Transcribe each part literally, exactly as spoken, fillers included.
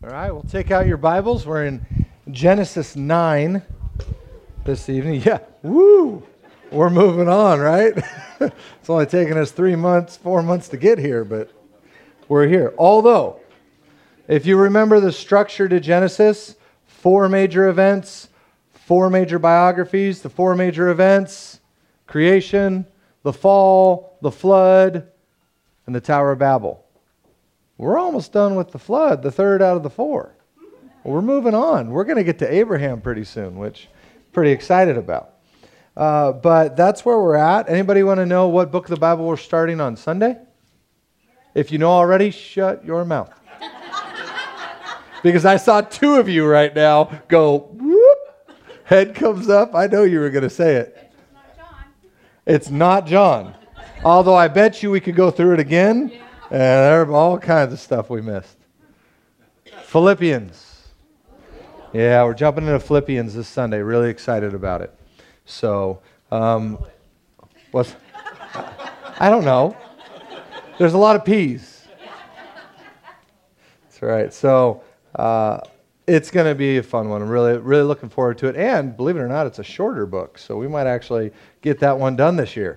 All right, we'll take out your Bibles. We're in Genesis nine this evening. Yeah, woo! We're moving on, right? It's only taken us three months, four months to get here, but we're here. Although, if you remember the structure to Genesis, four major events, four major biographies, the four major events, creation, the fall, the flood, and the Tower of Babel. We're almost done with the flood, the third out of the four. We're moving on. We're going to get to Abraham pretty soon, which I'm pretty excited about. Uh, but that's where we're at. Anybody want to know what book of the Bible we're starting on Sunday? If you know already, shut your mouth. Because I saw two of you right now go, whoop, head comes up. I know you were going to say it. It's not John. It's not John. Although I bet you we could go through it again. Yeah. And there are all kinds of stuff we missed. Philippians. Yeah, we're jumping into Philippians this Sunday. Really excited about it. So, um, what's, I don't know. There's a lot of P's. That's right. So, uh, it's going to be a fun one. I'm really, really looking forward to it. And believe it or not, it's a shorter book. So we might actually get that one done this year.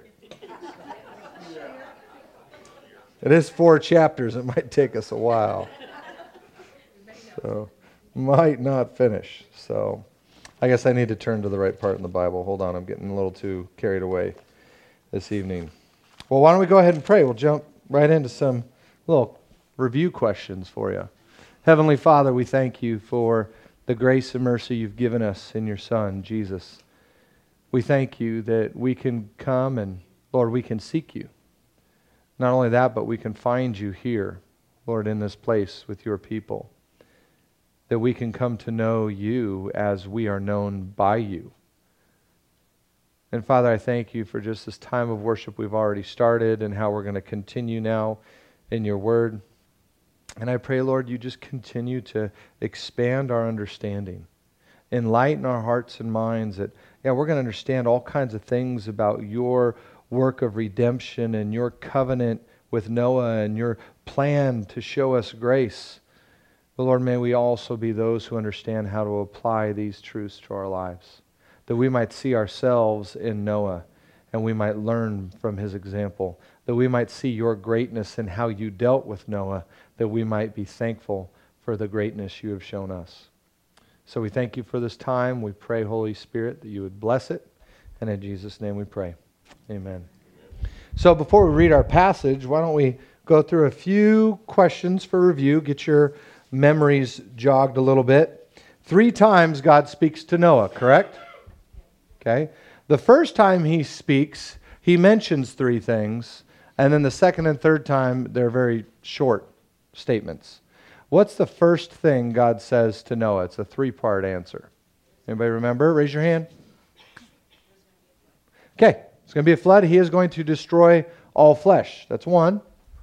It is four chapters. It might take us a while. So, might not finish. So, I guess I need to turn to the right part in the Bible. Hold on, I'm getting a little too carried away this evening. Well, why don't we go ahead and pray? We'll jump right into some little review questions for you. Heavenly Father, we thank you for the grace and mercy you've given us in your Son, Jesus. We thank you that we can come and, Lord, we can seek you. Not only that, but we can find you here, Lord, in this place with your people. That we can come to know you as we are known by you. And Father, I thank you for just this time of worship we've already started and how we're going to continue now in your word. And I pray, Lord, you just continue to expand our understanding. Enlighten our hearts and minds that, yeah, we're going to understand all kinds of things about your work of redemption and your covenant with Noah and your plan to show us grace. But Lord, may we also be those who understand how to apply these truths to our lives, that we might see ourselves in Noah and we might learn from his example, that we might see your greatness in how you dealt with Noah, that we might be thankful for the greatness you have shown us. So we thank you for this time. We pray, Holy Spirit, that you would bless it. And in Jesus' name we pray. Amen. So before we read our passage, why don't we go through a few questions for review, get your memories jogged a little bit. Three times God speaks to Noah, correct? Okay. The first time he speaks, he mentions three things, and then the second and third time, they're very short statements. What's the first thing God says to Noah? It's a three-part answer. Anybody remember? Raise your hand. Okay. It's going to be a flood. He is going to destroy all flesh. That's one.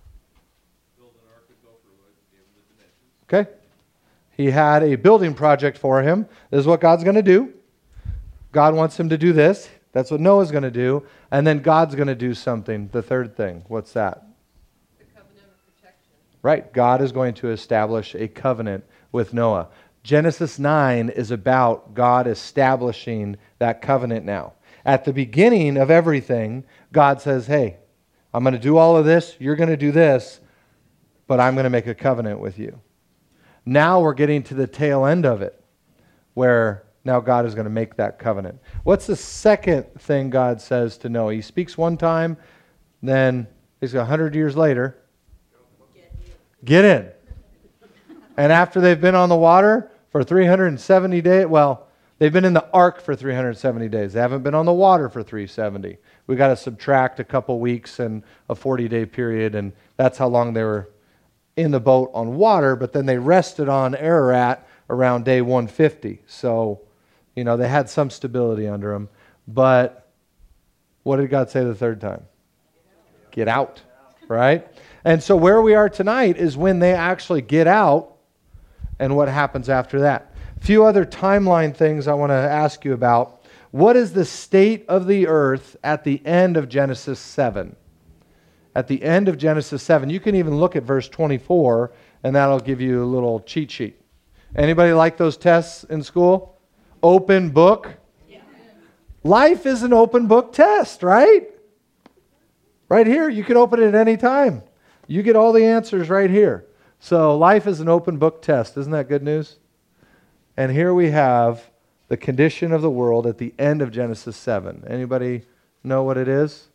Okay. He had a building project for him. This is what God's going to do. God wants him to do this. That's what Noah's going to do. And then God's going to do something. The third thing. What's that? The covenant of protection. Right. God is going to establish a covenant with Noah. Genesis nine is about God establishing that covenant now. At the beginning of everything, God says, hey, I'm going to do all of this, you're going to do this, but I'm going to make a covenant with you. Now we're getting to the tail end of it, where now God is going to make that covenant. What's the second thing God says to Noah? He speaks one time, then he's a hundred years later, get in. And after they've been on the water for three hundred seventy days, well, they've been in the ark for three hundred seventy days. They haven't been on the water for three hundred seventy. We've got to subtract a couple weeks and a forty-day period, and that's how long they were in the boat on water, but then they rested on Ararat around day one hundred fifty. So, you know, they had some stability under them. But what did God say the third time? Get out, right? And so where we are tonight is when they actually get out and what happens after that. A few other timeline things I want to ask you about. What is the state of the earth at the end of Genesis seven? At the end of Genesis seven, you can even look at verse twenty-four, and that'll give you a little cheat sheet. Anybody like those tests in school? Open book? Yeah. Life is an open book test, right? Right here, you can open it at any time. You get all the answers right here. So life is an open book test. Isn't that good news? And here we have the condition of the world at the end of Genesis seven. Anybody know what it is?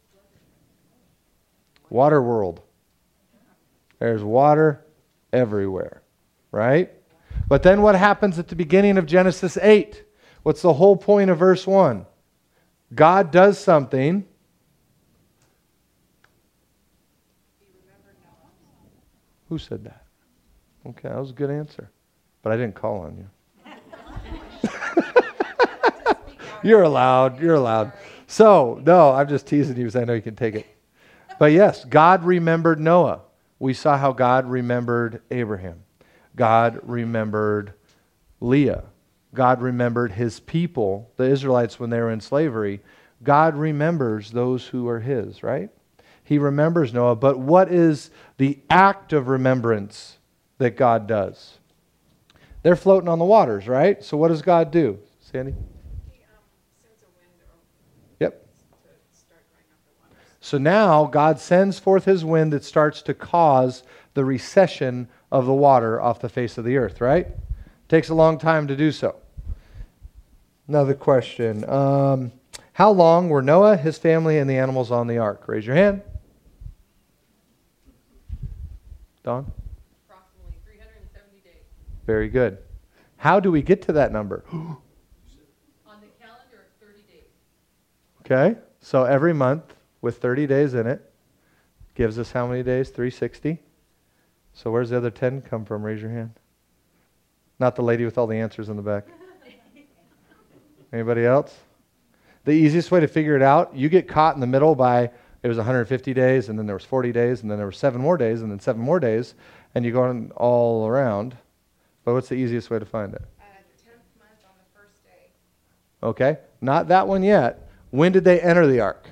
Water world. There's water everywhere, right? But then what happens at the beginning of Genesis eight? What's the whole point of verse one? God does something. Who said that? Okay, that was a good answer. But I didn't call on you. You're allowed. You're allowed. So, no, I'm just teasing you because I know you can take it. But yes, God remembered Noah. We saw how God remembered Abraham. God remembered Leah. God remembered his people, the Israelites, when they were in slavery. God remembers those who are his, right? He remembers Noah. But what is the act of remembrance that God does? They're floating on the waters, right? So what does God do? Sandy? He um, sends a wind or Yep. to start drying up the waters. So now God sends forth his wind that starts to cause the recession of the water off the face of the earth, right? Takes a long time to do so. Another question. Um, how long were Noah, his family, and the animals on the ark? Raise your hand. Don? Approximately three hundred seventy days. Very good. How do we get to that number? On the calendar, thirty days. Okay, so every month with thirty days in it gives us how many days? three hundred sixty. So where's the other ten come from? Raise your hand. Not the lady with all the answers in the back. Anybody else? The easiest way to figure it out, you get caught in the middle by, it was one hundred fifty days, and then there was forty days, and then there were seven more days, and then seven more days, and you go on all around. But what's the easiest way to find it? Uh, the tenth month on the first day. Okay, not that one yet. When did they enter the ark?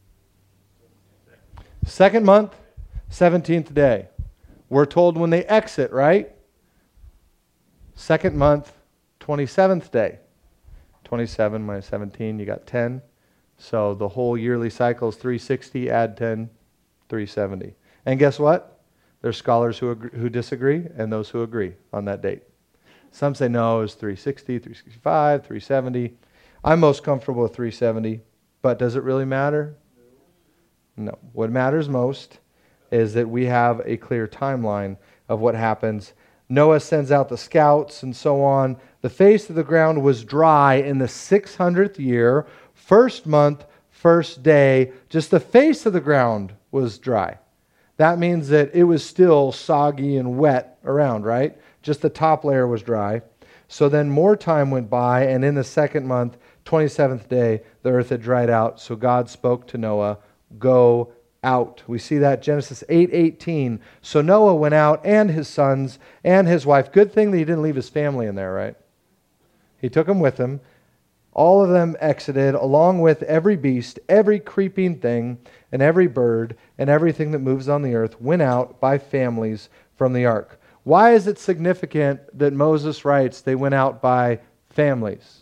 Second month, seventeenth day. We're told when they exit, right? Second month, twenty-seventh day. twenty-seven minus seventeen, you got ten. So the whole yearly cycle is three hundred sixty, add ten, three hundred seventy. And guess what? There's scholars who agree, who disagree and those who agree on that date. Some say no, it's three hundred sixty, three hundred sixty-five, three hundred seventy. I'm most comfortable with three hundred seventy, but does it really matter? No. What matters most is that we have a clear timeline of what happens. Noah sends out the scouts and so on. The face of the ground was dry in the six hundredth year, first month, first day. Just the face of the ground was dry. That means that it was still soggy and wet around, right? Just the top layer was dry. So then more time went by, and in the second month, twenty-seventh day, the earth had dried out. So God spoke to Noah, go out. We see that Genesis eight eighteen. So Noah went out, and his sons and his wife. Good thing that he didn't leave his family in there, right? He took them with him. All of them exited, along with every beast, every creeping thing, and every bird, and everything that moves on the earth, went out by families from the ark. Why is it significant that Moses writes they went out by families?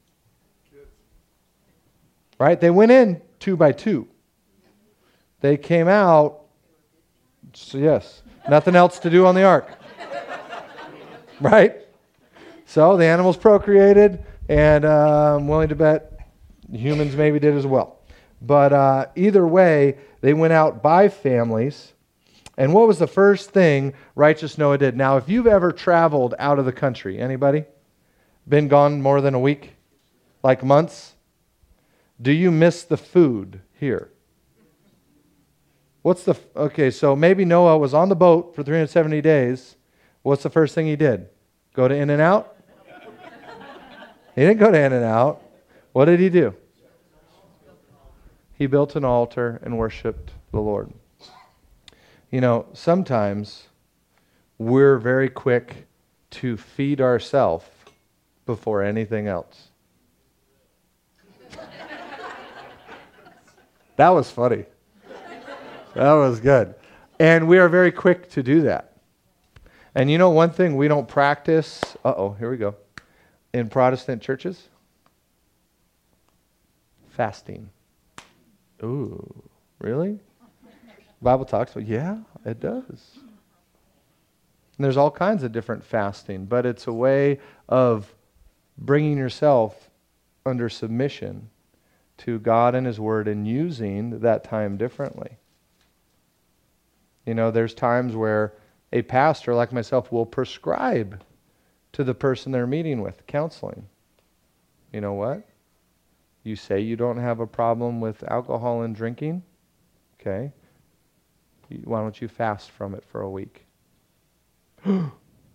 Right? They went in two by two. They came out, so yes, nothing else to do on the ark. Right? So the animals procreated, and uh, I'm willing to bet humans maybe did as well. But uh, either way, they went out by families. And what was the first thing righteous Noah did? Now, if you've ever traveled out of the country, anybody? Been gone more than a week? Like months? Do you miss the food here? What's the, okay, so maybe Noah was on the boat for three hundred seventy days. What's the first thing he did? Go to In-N-Out? He didn't go to In-N-Out. What did he do? He built an altar and worshiped the Lord. You know, sometimes we're very quick to feed ourselves before anything else. That was funny. That was good. And we are very quick to do that. And you know one thing we don't practice, uh-oh, here we go, in Protestant churches? Fasting. Ooh, really? Bible talks about, yeah, it does. And there's all kinds of different fasting, but it's a way of bringing yourself under submission to God and His Word and using that time differently. You know, there's times where a pastor like myself will prescribe to the person they're meeting with counseling. You know what? You say you don't have a problem with alcohol and drinking? Okay. Why don't you fast from it for a week? And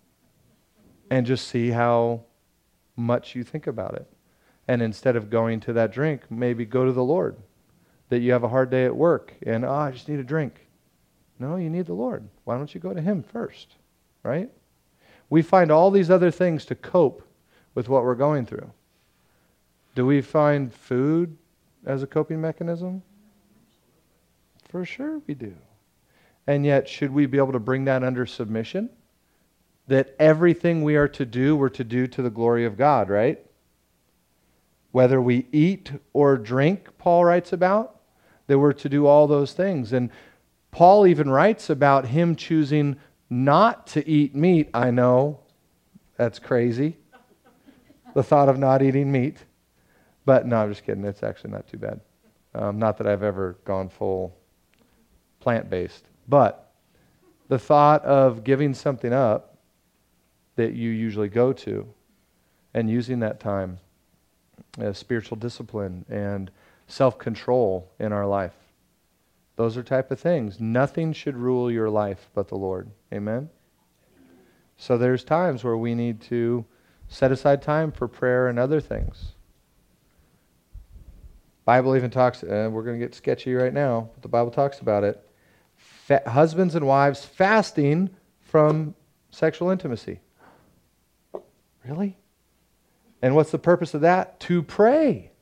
just see how much you think about it. And instead of going to that drink, maybe go to the Lord. That you have a hard day at work and, oh, I just need a drink. No, you need the Lord. Why don't you go to Him first? Right? We find all these other things to cope with what we're going through. Do we find food as a coping mechanism? For sure we do. And yet, should we be able to bring that under submission? That everything we are to do, we're to do to the glory of God, right? Whether we eat or drink, Paul writes about, that we're to do all those things. And Paul even writes about him choosing not to eat meat. I know, that's crazy. The thought of not eating meat. But no, I'm just kidding. It's actually not too bad. Um, not that I've ever gone full plant-based. But the thought of giving something up that you usually go to and using that time as spiritual discipline and self-control in our life. Those are type of things. Nothing should rule your life but the Lord. Amen? So there's times where we need to set aside time for prayer and other things. Bible even talks, uh, we're going to get sketchy right now, but the Bible talks about it. Fa- husbands and wives fasting from sexual intimacy. Really? And what's the purpose of that? To pray.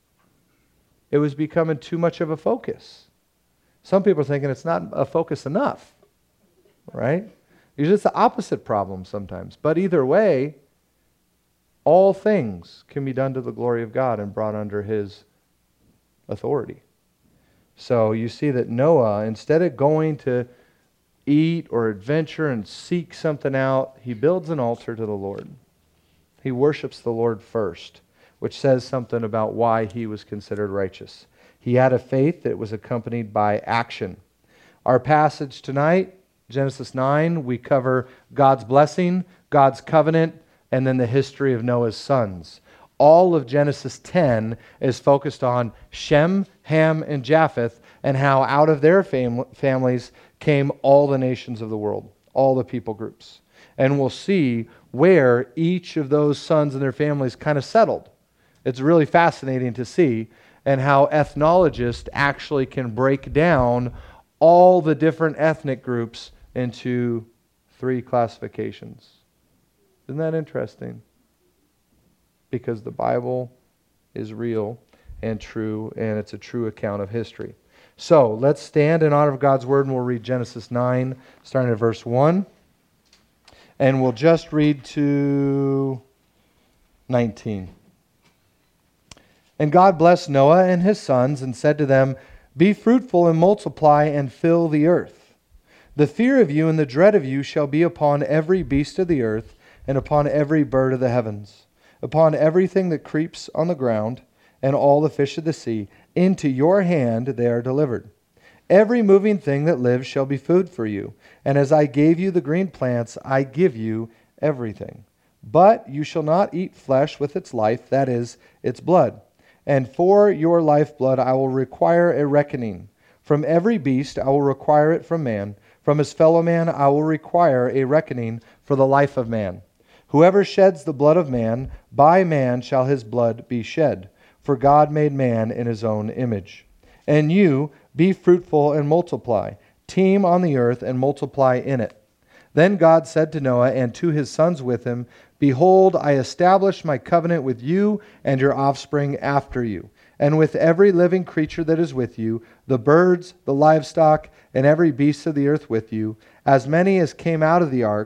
It was becoming too much of a focus. Some people are thinking it's not a focus enough, right? Usually it's the opposite problem sometimes. But either way, all things can be done to the glory of God and brought under His authority. So you see that Noah, instead of going to eat or adventure and seek something out, he builds an altar to the Lord. He worships the Lord first, which says something about why he was considered righteous. He had a faith that was accompanied by action. Our passage tonight, Genesis nine, we cover God's blessing, God's covenant, and then the history of Noah's sons. All of Genesis ten is focused on Shem, Ham, and Japheth, and how out of their fam- families came all the nations of the world, all the people groups. And we'll see where each of those sons and their families kind of settled. It's really fascinating to see, and how ethnologists actually can break down all the different ethnic groups into three classifications. Isn't that interesting? Because the Bible is real and true, and it's a true account of history. So let's stand in honor of God's Word, and we'll read Genesis nine, starting at verse one. And we'll just read to nineteen. And God blessed Noah and his sons and said to them, Be fruitful and multiply and fill the earth. The fear of you and the dread of you shall be upon every beast of the earth and upon every bird of the heavens, upon everything that creeps on the ground and all the fish of the sea. Into your hand they are delivered. Every moving thing that lives shall be food for you. And as I gave you the green plants, I give you everything. But you shall not eat flesh with its life, that is, its blood. And for your lifeblood I will require a reckoning. From every beast I will require it from man. From his fellow man I will require a reckoning for the life of man. Whoever sheds the blood of man, by man shall his blood be shed. For God made man in his own image. And you, be fruitful and multiply. Teem on the earth and multiply in it. Then God said to Noah and to his sons with him, Behold, I establish my covenant with you and your offspring after you, and with every living creature that is with you, the birds, the livestock, and every beast of the earth with you, as many as came out of the ark,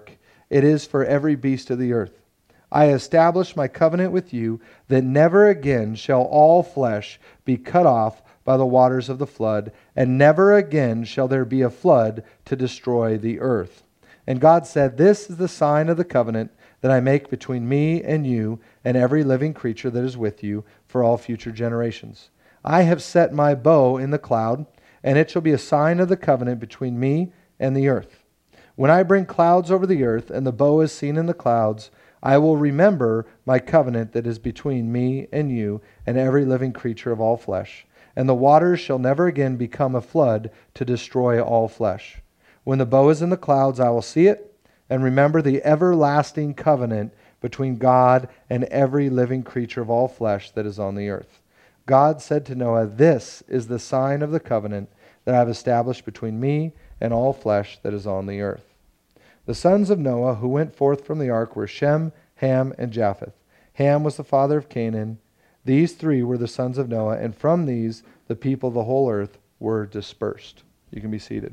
it is for every beast of the earth. I establish my covenant with you that never again shall all flesh be cut off by the waters of the flood, and never again shall there be a flood to destroy the earth. And God said, this is the sign of the covenant that I make between me and you and every living creature that is with you for all future generations. I have set my bow in the cloud, and it shall be a sign of the covenant between me and the earth. When I bring clouds over the earth, and the bow is seen in the clouds, I will remember my covenant that is between me and you and every living creature of all flesh. And the waters shall never again become a flood to destroy all flesh. When the bow is in the clouds, I will see it, and remember the everlasting covenant between God and every living creature of all flesh that is on the earth. God said to Noah, this is the sign of the covenant that I have established between me and all flesh that is on the earth. The sons of Noah who went forth from the ark were Shem, Ham, and Japheth. Ham was the father of Canaan. These three were the sons of Noah, and from these the people of the whole earth were dispersed. You can be seated.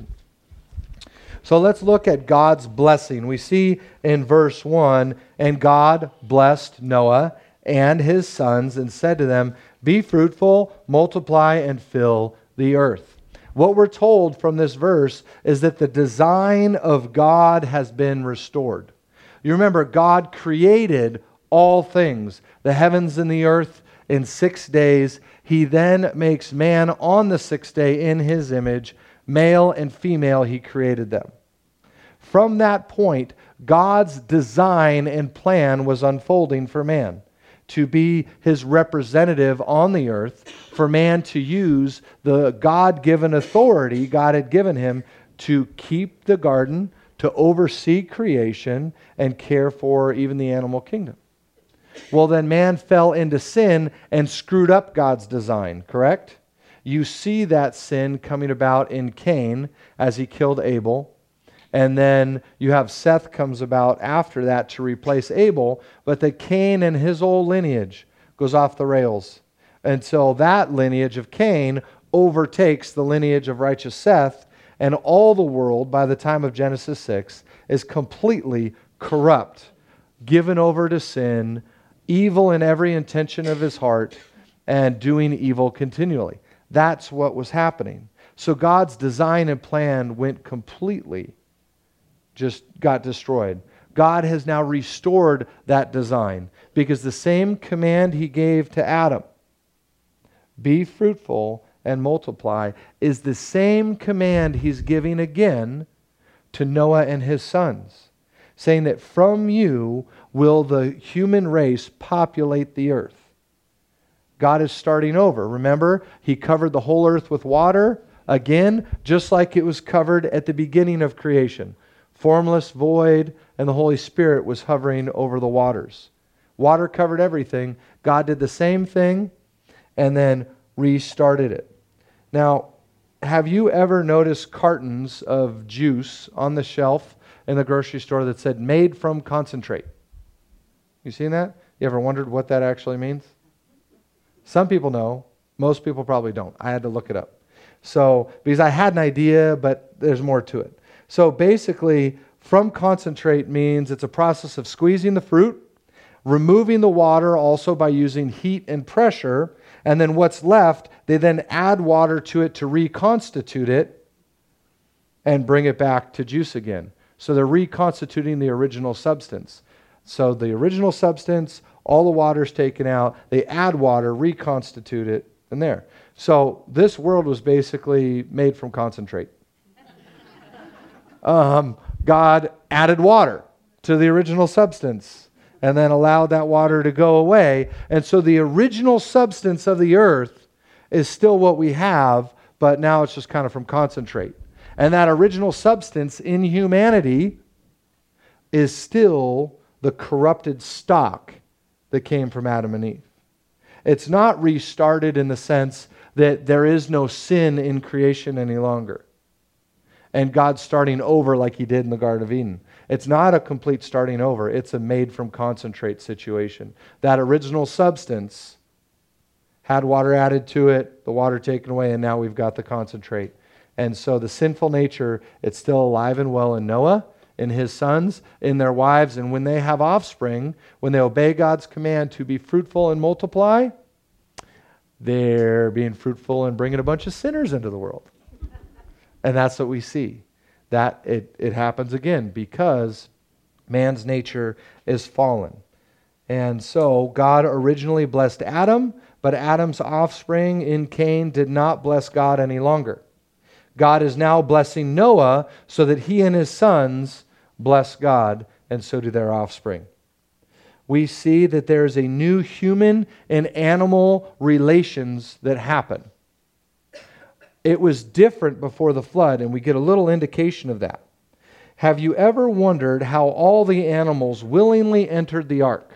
So let's look at God's blessing. We see in verse one, and God blessed Noah and his sons and said to them, be fruitful, multiply, and fill the earth. What we're told from this verse is that the design of God has been restored. You remember, God created all things, the heavens and the earth, in six days. He then makes man on the sixth day in his image. Male and female, he created them. From that point, God's design and plan was unfolding for man, to be his representative on the earth, for man to use the God-given authority God had given him to keep the garden, to oversee creation, and care for even the animal kingdom. Well, then man fell into sin and screwed up God's design, correct? You see that sin coming about in Cain as he killed Abel. And then you have Seth comes about after that to replace Abel, but the Cain and his old lineage goes off the rails until that lineage of Cain overtakes the lineage of righteous Seth, and all the world by the time of Genesis six is completely corrupt, given over to sin, evil in every intention of his heart, and doing evil continually. That's what was happening. So God's design and plan went completely just got destroyed. God has now restored that design because the same command he gave to Adam, be fruitful and multiply, is the same command he's giving again to Noah and his sons, saying that from you will the human race populate the earth. God is starting over. Remember, he covered the whole earth with water, again, just like it was covered at the beginning of creation. Formless, void, and the Holy Spirit was hovering over the waters. Water covered everything. God did the same thing and then restarted it. Now, have you ever noticed cartons of juice on the shelf in the grocery store that said made from concentrate? You seen that? You ever wondered what that actually means? Some people know. Most people probably don't. I had to look it up. So, because I had an idea, but there's more to it. So basically, from concentrate means it's a process of squeezing the fruit, removing the water also by using heat and pressure, and then what's left, they then add water to it to reconstitute it and bring it back to juice again. So they're reconstituting the original substance. So the original substance, all the water's taken out, they add water, reconstitute it, and there. So this world was basically made from concentrate. Um, God added water to the original substance and then allowed that water to go away. And so the original substance of the earth is still what we have, but now it's just kind of from concentrate. And that original substance in humanity is still the corrupted stock that came from Adam and Eve. It's not restarted in the sense that there is no sin in creation any longer, and God's starting over like he did in the Garden of Eden. It's not a complete starting over. It's a made from concentrate situation. That original substance had water added to it, the water taken away, and now we've got the concentrate. And so the sinful nature, it's still alive and well in Noah. in his sons, in their wives, and when they have offspring, when they obey God's command to be fruitful and multiply, they're being fruitful and bringing a bunch of sinners into the world. And that's what we see. That it, it happens again because man's nature is fallen. And so God originally blessed Adam, but Adam's offspring in Cain did not bless God any longer. God is now blessing Noah so that he and his sons bless God, and so do their offspring. We see that there is a new human and animal relations that happen. It was different before the flood, and we get a little indication of that. Have you ever wondered how all the animals willingly entered the ark?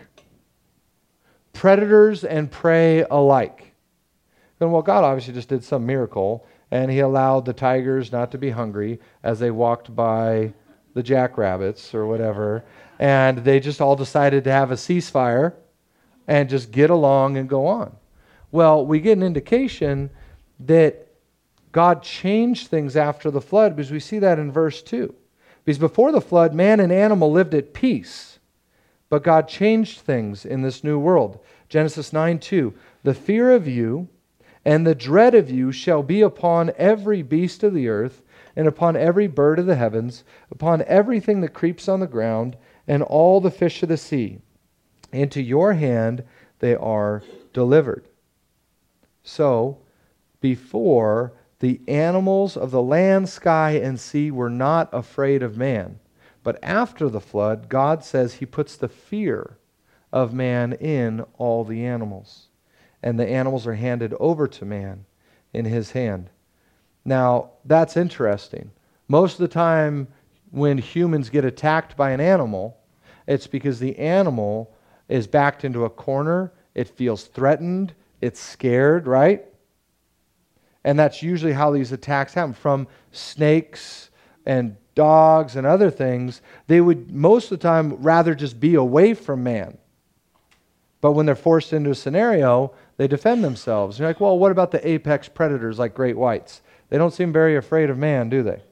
Predators and prey alike. And well, God obviously just did some miracle, and he allowed the tigers not to be hungry as they walked by the jackrabbits or whatever, and they just all decided to have a ceasefire and just get along and go on. Well, we get an indication that God changed things after the flood because we see that in verse two. Because before the flood, man and animal lived at peace, but God changed things in this new world. Genesis nine two, the fear of you and the dread of you shall be upon every beast of the earth, and upon every bird of the heavens, upon everything that creeps on the ground, and all the fish of the sea. Into your hand they are delivered. So, before, the animals of the land, sky, and sea were not afraid of man. But after the flood, God says he puts the fear of man in all the animals. And the animals are handed over to man in his hand. Now, that's interesting. Most of the time when humans get attacked by an animal, it's because the animal is backed into a corner, it feels threatened, it's scared, right? And that's usually how these attacks happen. From snakes and dogs and other things, they would most of the time rather just be away from man. But when they're forced into a scenario, they defend themselves. You're like, well, what about the apex predators like great whites? They don't seem very afraid of man, do they?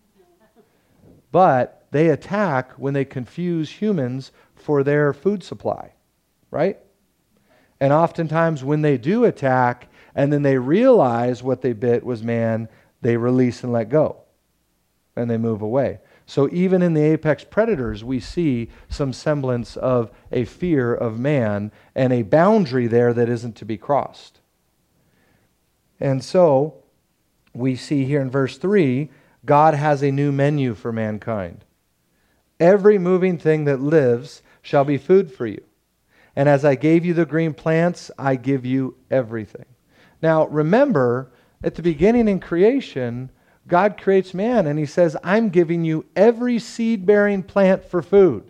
But they attack when they confuse humans for their food supply, right? And oftentimes when they do attack and then they realize what they bit was man, they release and let go. And they move away. So even in the apex predators, we see some semblance of a fear of man and a boundary there that isn't to be crossed. And so we see here in verse three, God has a new menu for mankind. Every moving thing that lives shall be food for you. And as I gave you the green plants, I give you everything. Now remember, at the beginning in creation, God creates man and he says, I'm giving you every seed-bearing plant for food.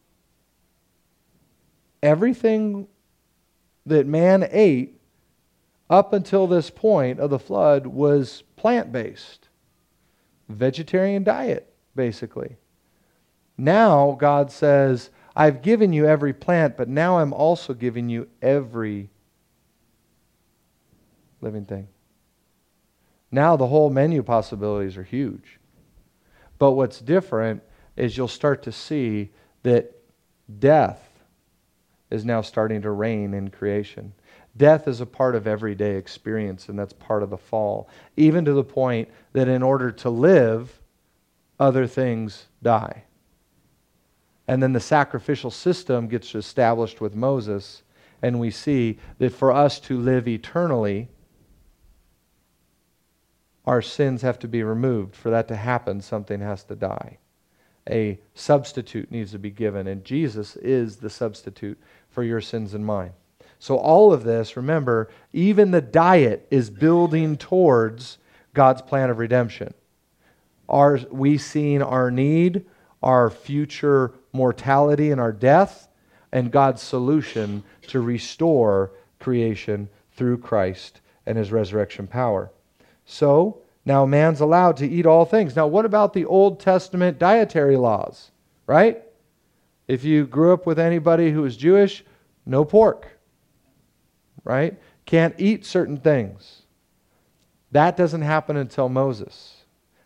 Everything that man ate up until this point of the flood was plant-based. Vegetarian diet, basically. Now God says, I've given you every plant, but now I'm also giving you every living thing. Now the whole menu possibilities are huge. But what's different is you'll start to see that death is now starting to reign in creation. Death is a part of everyday experience, and that's part of the fall. Even to the point that in order to live, other things die. And then the sacrificial system gets established with Moses, and we see that for us to live eternally, our sins have to be removed. For that to happen, something has to die. A substitute needs to be given, and Jesus is the substitute for your sins and mine. So all of this, remember, even the diet is building towards God's plan of redemption. Our, we seeing our need, our future mortality and our death, and God's solution to restore creation through Christ and his resurrection power. So, now man's allowed to eat all things. Now, what about the Old Testament dietary laws, right? If you grew up with anybody who was Jewish, no pork, right? Can't eat certain things. That doesn't happen until Moses.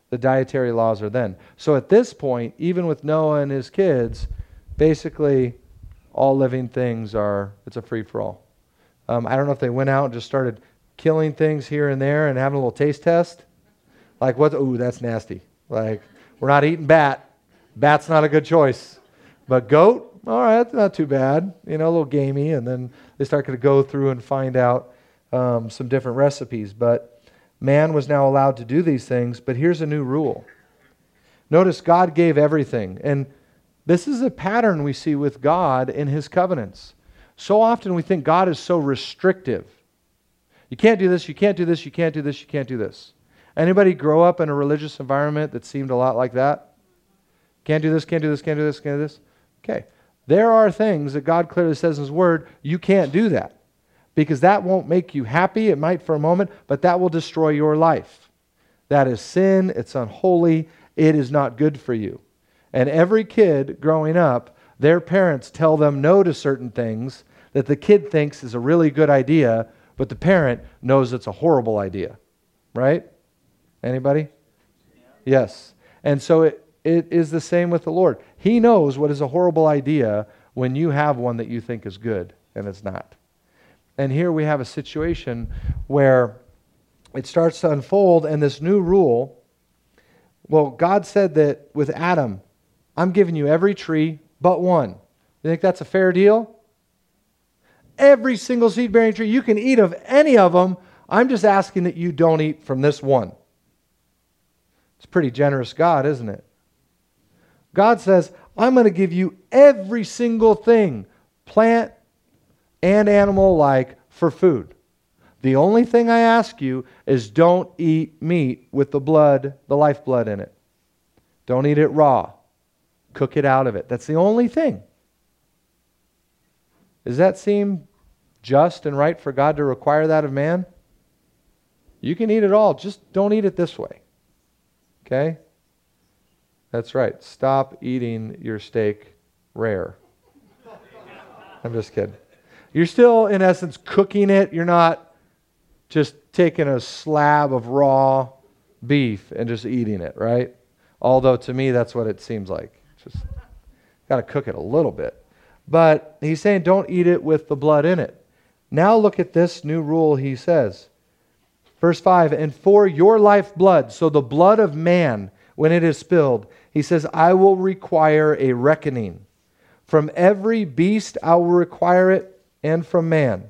The dietary laws are then. So at this point, even with Noah and his kids, basically all living things are, it's a free-for-all. Um, I don't know if they went out and just started killing things here and there and having a little taste test. Like, what? Ooh, that's nasty. Like, we're not eating bat. Bat's not a good choice. But goat, all right, that's not too bad. You know, a little gamey. And then they start to go through and find out um, some different recipes. But man was now allowed to do these things. But here's a new rule. Notice God gave everything. And this is a pattern we see with God in his covenants. So often we think God is so restrictive. You can't do this, you can't do this, you can't do this, you can't do this. Anybody grow up in a religious environment that seemed a lot like that? Can't do this, can't do this, can't do this, can't do this? Okay. There are things that God clearly says in his word, you can't do that. Because that won't make you happy. It might for a moment, but that will destroy your life. That is sin, it's unholy, it is not good for you. And every kid growing up, their parents tell them no to certain things that the kid thinks is a really good idea, but the parent knows it's a horrible idea. Right? Anybody? Yeah. Yes. And so it, it is the same with the Lord. He knows what is a horrible idea when you have one that you think is good, and it's not. And here we have a situation where it starts to unfold, and this new rule, well, God said that with Adam, I'm giving you every tree but one. You think that's a fair deal? Every single seed-bearing tree, you can eat of any of them. I'm just asking that you don't eat from this one. It's a pretty generous God, isn't it? God says, I'm going to give you every single thing, plant and animal alike, for food. The only thing I ask you is don't eat meat with the blood, the lifeblood in it. Don't eat it raw. Cook it out of it. That's the only thing. Does that seem just and right for God to require that of man? You can eat it all, just don't eat it this way. Okay? That's right. Stop eating your steak rare. I'm just kidding. You're still, in essence, cooking it. You're not just taking a slab of raw beef and just eating it, right? Although to me, that's what it seems like. Just got to cook it a little bit. But he's saying don't eat it with the blood in it. Now look at this new rule he says. Verse five, and for your lifeblood, so the blood of man, when it is spilled, he says, I will require a reckoning. From every beast I will require it, and from man.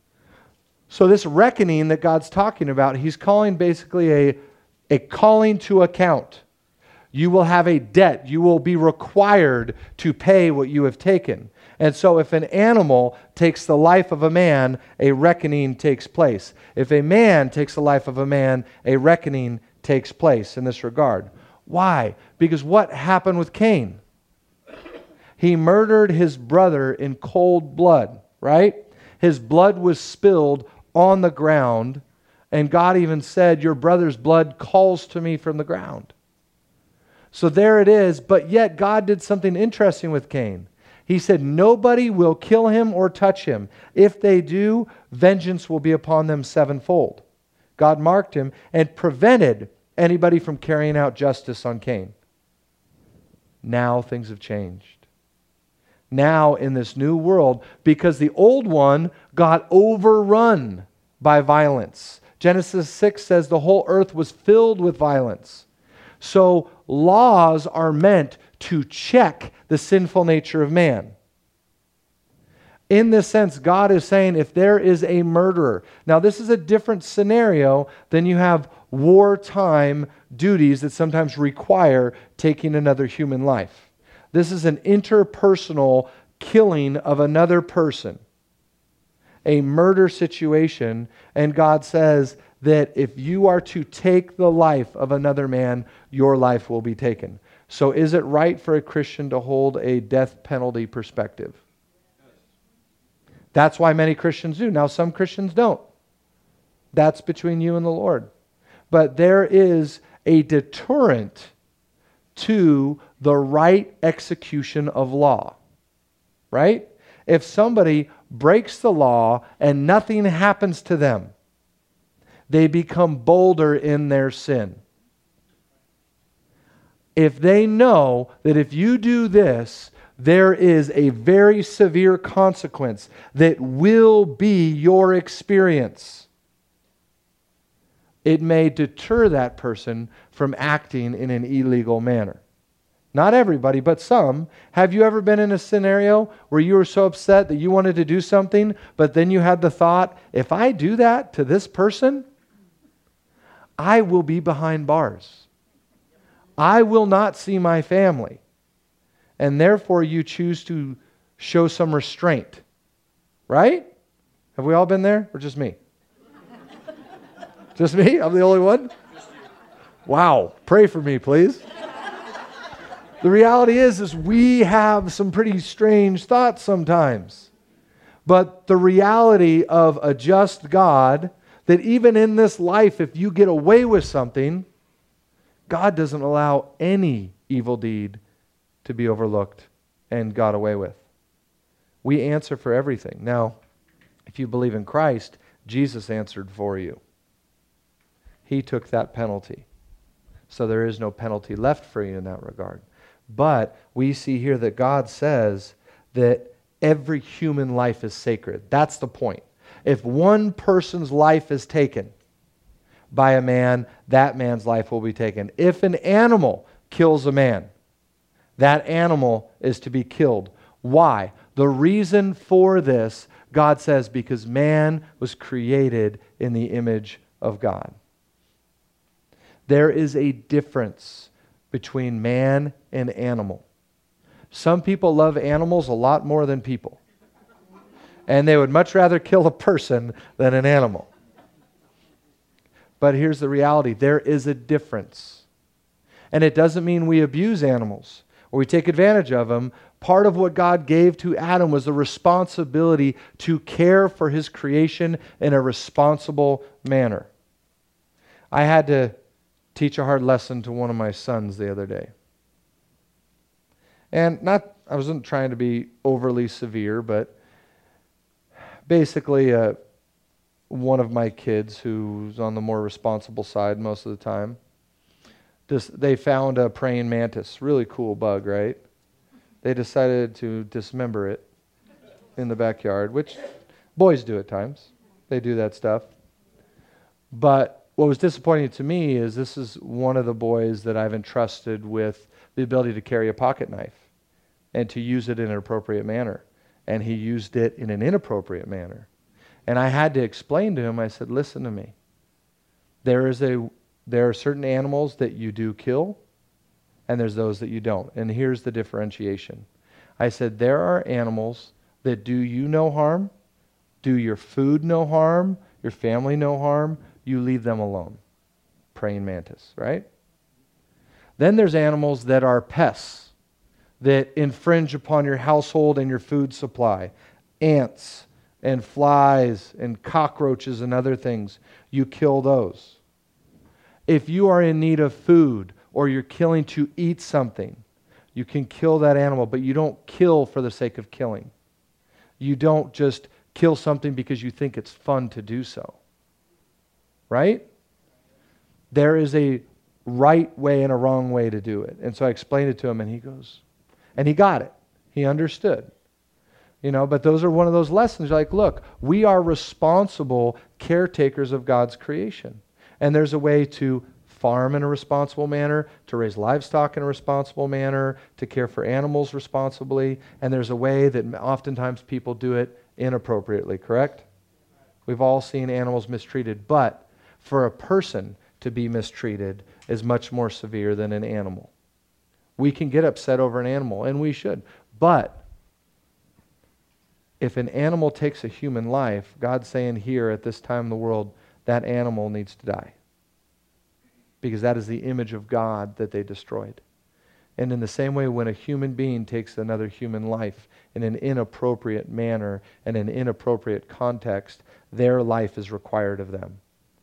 So this reckoning that God's talking about, he's calling basically a, a calling to account. You will have a debt. You will be required to pay what you have taken. And so if an animal takes the life of a man, a reckoning takes place. If a man takes the life of a man, a reckoning takes place in this regard. Why? Because what happened with Cain? He murdered his brother in cold blood, right? His blood was spilled on the ground, and God even said, your brother's blood calls to me from the ground. So there it is, but yet God did something interesting with Cain. He said, nobody will kill him or touch him. If they do, vengeance will be upon them sevenfold. God marked him and prevented anybody from carrying out justice on Cain. Now things have changed. Now in this new world, because the old one got overrun by violence. Genesis six says the whole earth was filled with violence. So laws are meant to check the sinful nature of man. In this sense, God is saying if there is a murderer. Now this is a different scenario than you have wartime duties that sometimes require taking another human life. This is an interpersonal killing of another person. A murder situation, and God says that if you are to take the life of another man, your life will be taken. So is it right for a Christian to hold a death penalty perspective? That's why many Christians do. Now some Christians don't. That's between you and the Lord. But there is a deterrent to the right execution of law. Right? If somebody breaks the law and nothing happens to them, they become bolder in their sin. if they know that if you do this, there is a very severe consequence that will be your experience, it may deter that person from acting in an illegal manner. Not everybody, but some. Have you ever been in a scenario where you were so upset that you wanted to do something, but then you had the thought, if I do that to this person, I will be behind bars. I will not see my family. And therefore you choose to show some restraint. Right? Have we all been there? Or just me? Just me? I'm the only one? Wow. Pray for me, please. The reality is, is we have some pretty strange thoughts sometimes. But the reality of a just God, that even in this life, if you get away with something, God doesn't allow any evil deed to be overlooked and got away with. We answer for everything. Now, if you believe in Christ, Jesus answered for you. He took that penalty. So there is no penalty left for you in that regard. But we see here that God says that every human life is sacred. That's the point. If one person's life is taken by a man, that man's life will be taken. If an animal kills a man, that animal is to be killed. Why? The reason for this, God says, because man was created in the image of God. There is a difference between man and animal. Some people love animals a lot more than people. And they would much rather kill a person than an animal. But here's the reality. There is a difference. And it doesn't mean we abuse animals or we take advantage of them. Part of what God gave to Adam was the responsibility to care for his creation in a responsible manner. I had to teach a hard lesson to one of my sons the other day. And not, I wasn't trying to be overly severe, but basically uh, one of my kids who's on the more responsible side most of the time, just, they found a praying mantis, really cool bug, right? They decided to dismember it in the backyard, which boys do at times. They do that stuff. But what was disappointing to me is this is one of the boys that I've entrusted with the ability to carry a pocket knife and to use it in an appropriate manner. And he used it in an inappropriate manner. And I had to explain to him, I said, listen to me. There is a there are certain animals that you do kill, and there's those that you don't. And here's the differentiation. I said, there are animals that do you no harm, do your food no harm, your family no harm, you leave them alone. Praying mantis, right? Then there's animals that are pests that infringe upon your household and your food supply. Ants and flies and cockroaches and other things. You kill those. If you are in need of food or you're killing to eat something, you can kill that animal, but you don't kill for the sake of killing. You don't just kill something because you think it's fun to do so. Right? There is a right way and a wrong way to do it. And so I explained it to him and he goes, and he got it. He understood. You know, but those are one of those lessons. Like, look, we are responsible caretakers of God's creation. And there's a way to farm in a responsible manner, to raise livestock in a responsible manner, to care for animals responsibly. And there's a way that oftentimes people do it inappropriately, correct? We've all seen animals mistreated, but for a person to be mistreated is much more severe than an animal. We can get upset over an animal, and we should. But if an animal takes a human life, God's saying here at this time in the world, that animal needs to die. Because that is the image of God that they destroyed. And in the same way, when a human being takes another human life in an inappropriate manner and an inappropriate context, their life is required of them.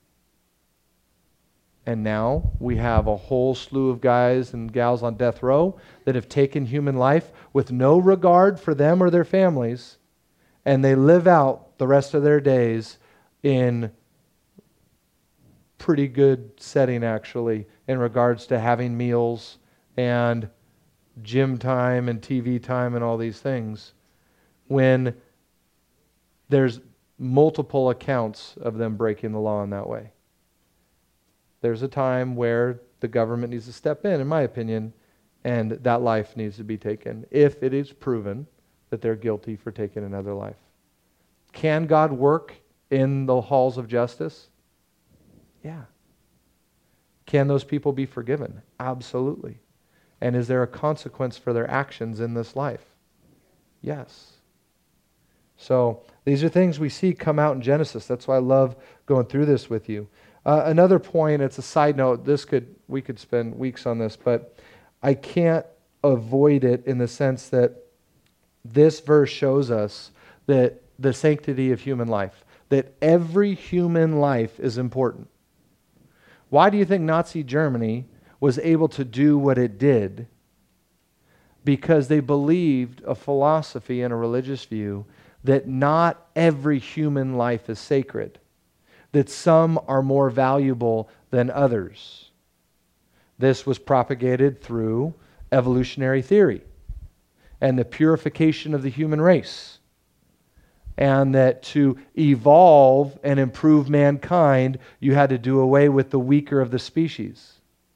And now we have a whole slew of guys and gals on death row that have taken human life with no regard for them or their families, and they live out the rest of their days in pretty good setting, actually, in regards to having meals and gym time and T V time and all these things when there's multiple accounts of them breaking the law in that way. There's a time where the government needs to step in, in my opinion, and that life needs to be taken if it is proven that they're guilty for taking another life. Can God work in the halls of justice? Yeah. Can those people be forgiven? Absolutely. And is there a consequence for their actions in this life? Yes. So these are things we see come out in Genesis. That's why I love going through this with you. Uh, another point, it's a side note, this could we could spend weeks on this, but I can't avoid it in the sense that this verse shows us that the sanctity of human life, that every human life is important. Why do you think Nazi Germany was able to do what it did? Because they believed a philosophy and a religious view that not every human life is sacred, that some are more valuable than others. This was propagated through evolutionary theory and the purification of the human race, and that to evolve and improve mankind, you had to do away with the weaker of the species.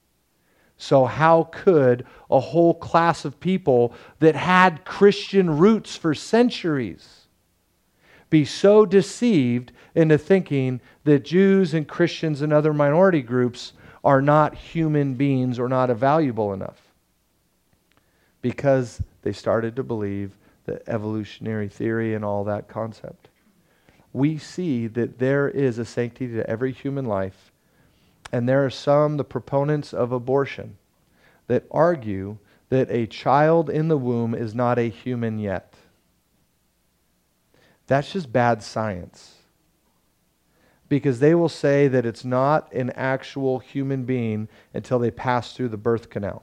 So how could a whole class of people that had Christian roots for centuries be so deceived into thinking that Jews and Christians and other minority groups are not human beings or not valuable enough? Because they started to believe the evolutionary theory and all that concept. We see that there is a sanctity to every human life, and there are some, the proponents of abortion, that argue that a child in the womb is not a human yet. That's just bad science. Because they will say that it's not an actual human being until they pass through the birth canal.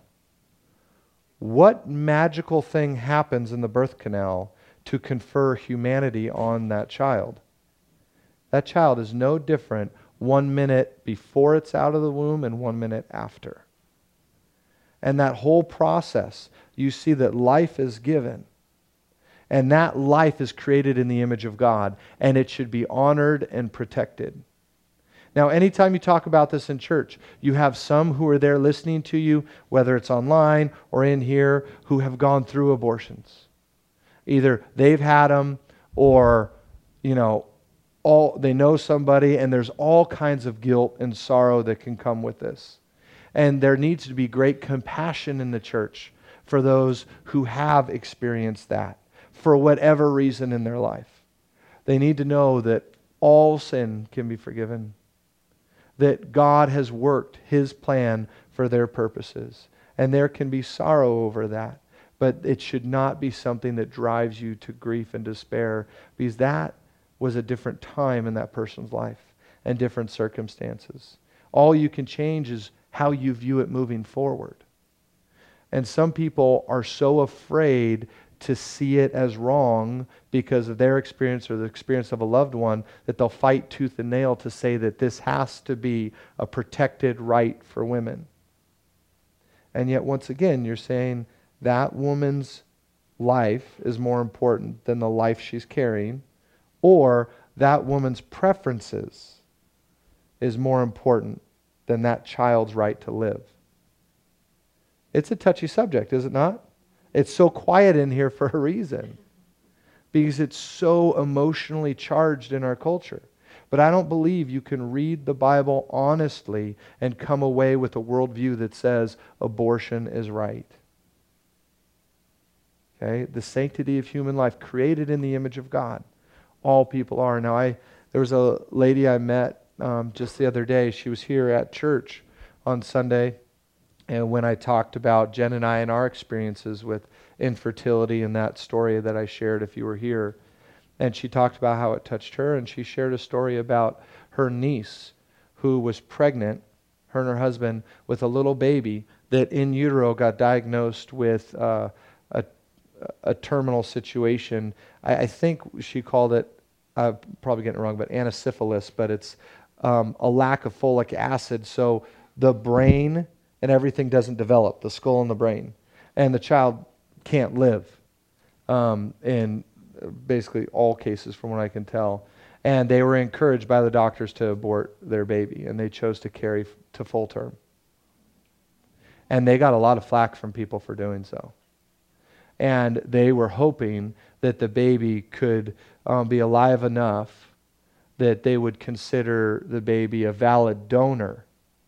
What magical thing happens in the birth canal to confer humanity on that child? That child is no different one minute before it's out of the womb and one minute after. And that whole process, you see that life is given. And that life is created in the image of God. And it should be honored and protected. Now, anytime you talk about this in church, you have some who are there listening to you, whether it's online or in here, who have gone through abortions. Either they've had them or, you know, all they know somebody, and there's all kinds of guilt and sorrow that can come with this. And there needs to be great compassion in the church for those who have experienced that for whatever reason in their life. They need to know that all sin can be forgiven, that God has worked His plan for their purposes. And there can be sorrow over that. But it should not be something that drives you to grief and despair, because that was a different time in that person's life and different circumstances. All you can change is how you view it moving forward. And some people are so afraid to see it as wrong because of their experience or the experience of a loved one that they'll fight tooth and nail to say that this has to be a protected right for women. And yet, once again, you're saying that woman's life is more important than the life she's carrying, or that woman's preferences is more important than that child's right to live. It's a touchy subject, is it not? It's so quiet in here for a reason, because it's so emotionally charged in our culture. But I don't believe you can read the Bible honestly and come away with a worldview that says abortion is right. Okay? The sanctity of human life, created in the image of God. All people are. Now, I there was a lady I met um, just the other day. She was here at church on Sunday. And when I talked about Jen and I and our experiences with infertility and that story that I shared if you were here, and she talked about how it touched her, and she shared a story about her niece who was pregnant, her and her husband, with a little baby that in utero got diagnosed with uh, a, a terminal situation. I, I think she called it, I'm probably getting it wrong, but anencephalus, but it's um, a lack of folic acid. So the brain and everything doesn't develop, the skull and the brain. And the child can't live um, in basically all cases from what I can tell. And they were encouraged by the doctors to abort their baby, and they chose to carry f- to full term. And they got a lot of flack from people for doing so. And they were hoping that the baby could um, be alive enough that they would consider the baby a valid donor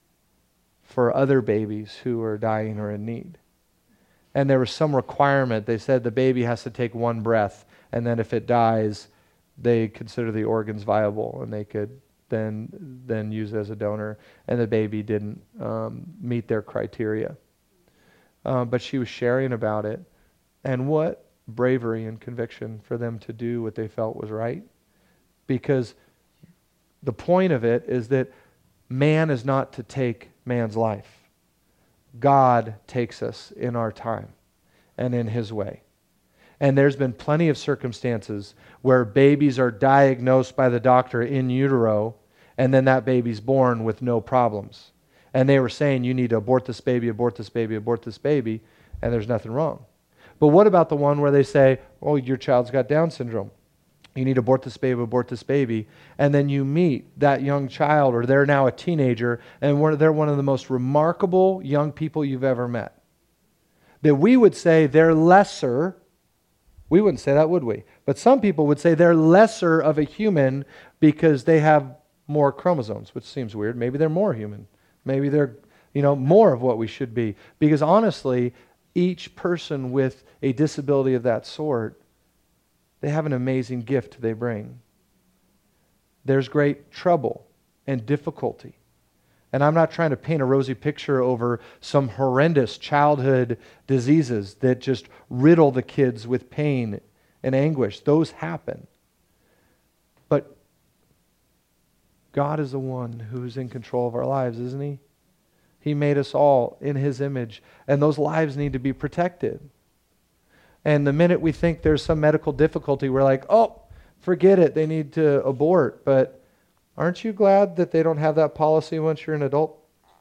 for other babies who are dying or in need. And there was some requirement. They said the baby has to take one breath, and then if it dies, they consider the organs viable, and they could then then use it as a donor. And the baby didn't um, meet their criteria. Uh, but she was sharing about it. And what bravery and conviction for them to do what they felt was right. Because the point of it is that man is not to take man's life. God takes us in our time and in His way. And there's been plenty of circumstances where babies are diagnosed by the doctor in utero, and then that baby's born with no problems. And they were saying, you need to abort this baby, abort this baby, abort this baby, and there's nothing wrong. But what about the one where they say, oh, your child's got Down syndrome. You need to abort this baby, abort this baby. And then you meet that young child, or they're now a teenager, and they're one of the most remarkable young people you've ever met. That we would say they're lesser. We wouldn't say that, would we? But some people would say they're lesser of a human because they have more chromosomes, which seems weird. Maybe they're more human. Maybe they're, you know, more of what we should be. Because honestly, each person with a disability of that sort, they have an amazing gift they bring. There's great trouble and difficulty. And I'm not trying to paint a rosy picture over some horrendous childhood diseases that just riddle the kids with pain and anguish. Those happen. But God is the one who's in control of our lives, isn't He? He made us all in His image, and those lives need to be protected. And the minute we think there's some medical difficulty, we're like, oh, forget it, they need to abort. But aren't you glad that they don't have that policy once you're an adult?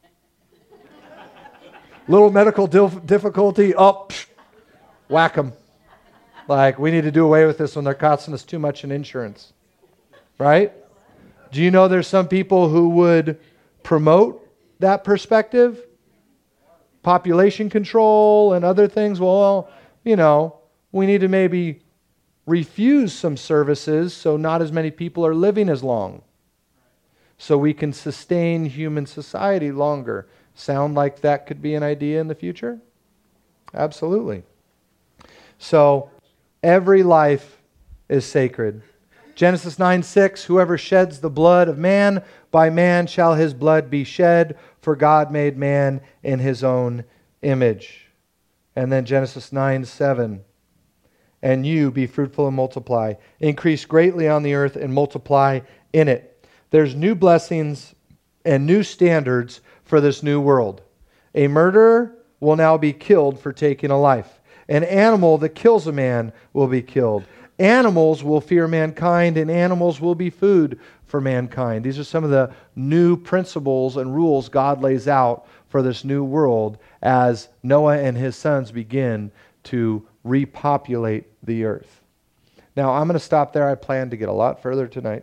Little medical dif- difficulty, oh, psh, whack them. Like, we need to do away with this when they're costing us too much in insurance. Right? Do you know there's some people who would promote that perspective? Population control and other things. Well, you know, we need to maybe refuse some services so not as many people are living as long, so we can sustain human society longer. Sound like that could be an idea in the future? Absolutely. So, every life is sacred. Genesis nine six, whoever sheds the blood of man, by man shall his blood be shed, for God made man in His own image. And then Genesis nine seven, and you be fruitful and multiply, increase greatly on the earth and multiply in it. There's new blessings and new standards for this new world. A murderer will now be killed for taking a life. An animal that kills a man will be killed. Animals will fear mankind, and animals will be food for mankind. These are some of the new principles and rules God lays out for this new world as Noah and his sons begin to repopulate the earth. Now, I'm going to stop there. I plan to get a lot further tonight.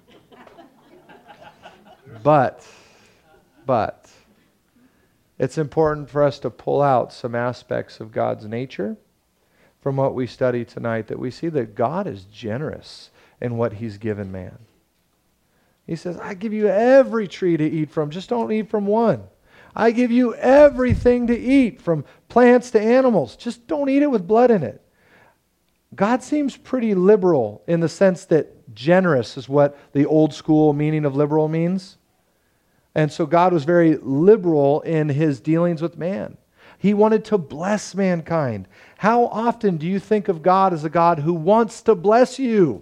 But, but, it's important for us to pull out some aspects of God's nature from what we study tonight, that we see that God is generous in what He's given man. He says, I give you every tree to eat from, just don't eat from one. I give you everything to eat, from plants to animals, just don't eat it with blood in it. God seems pretty liberal in the sense that generous is what the old school meaning of liberal means. And so God was very liberal in His dealings with man. He wanted to bless mankind. How often do you think of God as a God who wants to bless you?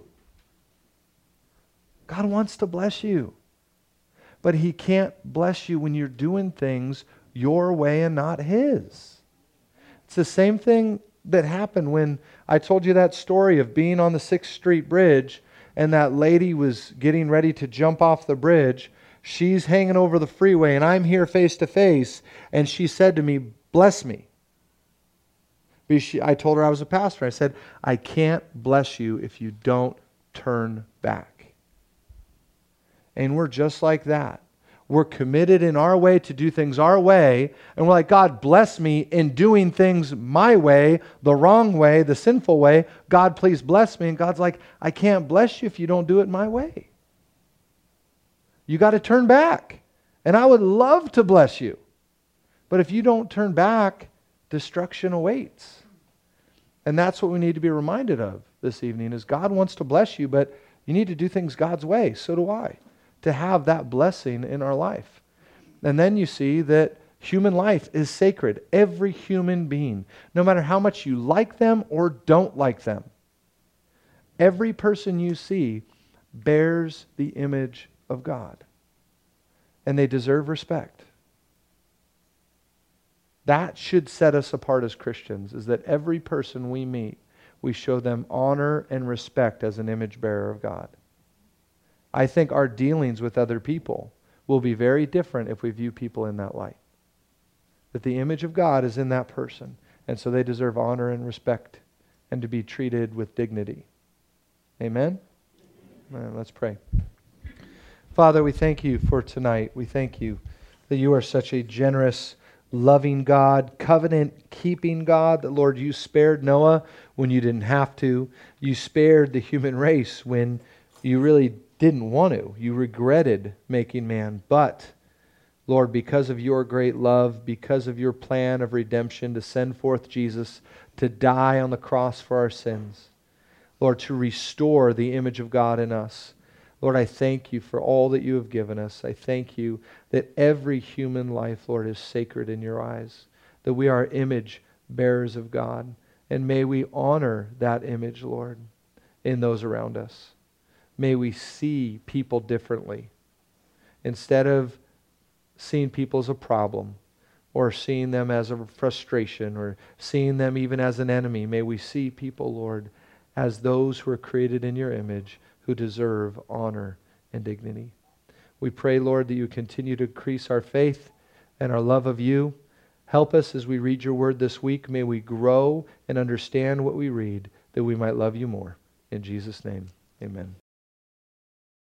God wants to bless you. But He can't bless you when you're doing things your way and not His. It's the same thing that happened when I told you that story of being on the sixth Street Bridge, and that lady was getting ready to jump off the bridge. She's hanging over the freeway and I'm here face to face, and she said to me, bless me. Because she, I told her I was a pastor. I said, I can't bless you if you don't turn back. And we're just like that. We're committed in our way to do things our way, and we're like, God, bless me in doing things my way, the wrong way, the sinful way. God, please bless me. And God's like, I can't bless you if you don't do it my way. You got to turn back. And I would love to bless you. But if you don't turn back, destruction awaits. And that's what we need to be reminded of this evening, is God wants to bless you, but you need to do things God's way. So do I, to have that blessing in our life. And then you see that human life is sacred. Every human being, no matter how much you like them or don't like them, every person you see bears the image of God. And they deserve respect. That should set us apart as Christians, is that every person we meet, we show them honor and respect as an image bearer of God. I think our dealings with other people will be very different if we view people in that light. That the image of God is in that person, and so they deserve honor and respect and to be treated with dignity. Amen? Amen. Let's pray. Father, we thank you for tonight. We thank you that you are such a generous, loving God, covenant-keeping God, that, Lord, you spared Noah when you didn't have to. You spared the human race when you really didn't want to. You regretted making man. But, Lord, because of your great love, because of your plan of redemption to send forth Jesus to die on the cross for our sins, Lord, to restore the image of God in us, Lord, I thank you for all that you have given us. I thank you that every human life, Lord, is sacred in your eyes, that we are image bearers of God. And may we honor that image, Lord, in those around us. May we see people differently. Instead of seeing people as a problem, or seeing them as a frustration, or seeing them even as an enemy, may we see people, Lord, as those who are created in your image, who deserve honor and dignity. We pray, Lord, that you continue to increase our faith and our love of you. Help us as we read your word this week. May we grow and understand what we read, that we might love you more. In Jesus' name, amen.